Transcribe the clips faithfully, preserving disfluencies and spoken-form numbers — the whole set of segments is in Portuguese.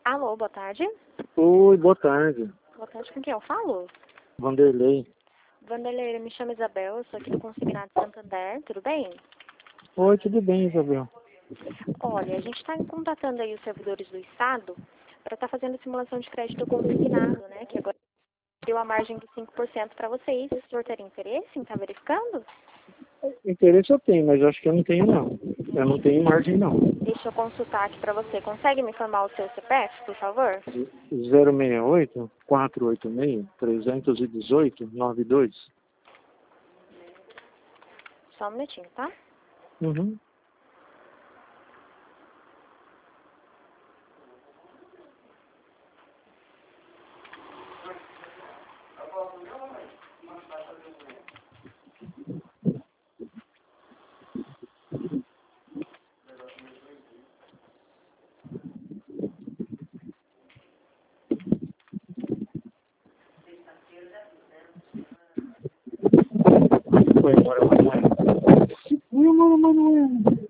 Alô, boa tarde. Oi, boa tarde. Boa tarde, com quem eu falo? Vanderlei. Vanderlei, me chamo Isabel, eu sou aqui do Consignado Santander, tudo bem? Oi, tudo bem, Isabel? Olha, a gente está contatando aí os servidores do Estado para estar fazendo simulação de crédito consignado, né? Que agora deu a margem de cinco por cento para vocês. O senhor teria interesse em estar verificando? Interesse eu tenho, mas acho que eu não tenho, não. Eu não tenho margem, não. Deixa eu consultar aqui para você. Consegue me informar o seu C P F, por favor? zero seis oito, quatro oito seis, três um oito, nove dois. Só um minutinho, tá? Uhum. Foi embora, Manuel. Segura, Manuel.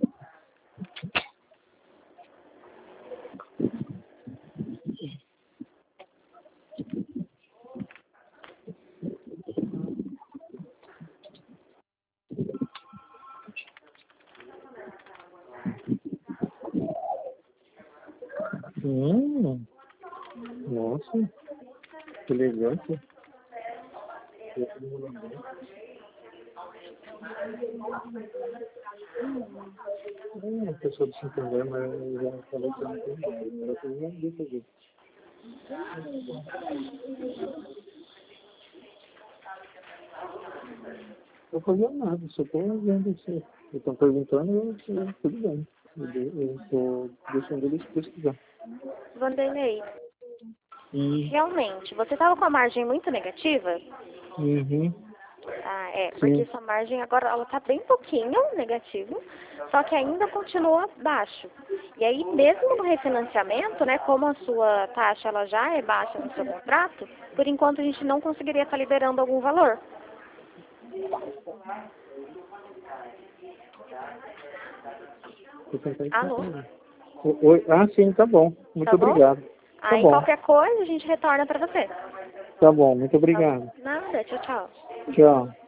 Hum, nossa, que elegante. Hum, a pessoa do Santander, mas eu já falei que eu não tenho mais. Era tudo uma dica aqui. Não tô fazendo nada, só estou vendo isso. Estão perguntando, eu, eu, tudo bem. Eu estou deixando eles pesquisar. Vanderlei, Hum. realmente, você estava com a margem muito negativa? Uhum. Ah, é, porque Sim. sua margem agora ela está bem pouquinho negativo, só que ainda continua baixo. E aí, mesmo no refinanciamento, né, como a sua taxa ela já é baixa no seu contrato, por enquanto a gente não conseguiria estar liberando algum valor. Vou tentar Alô? encontrar. O- Oi. Ah, sim, tá bom. Muito Tá bom? obrigado. Tá Aí bom. qualquer coisa a gente retorna para você. Tá bom, muito Tá bom? obrigado. Nada, tchau, tchau. Tchau.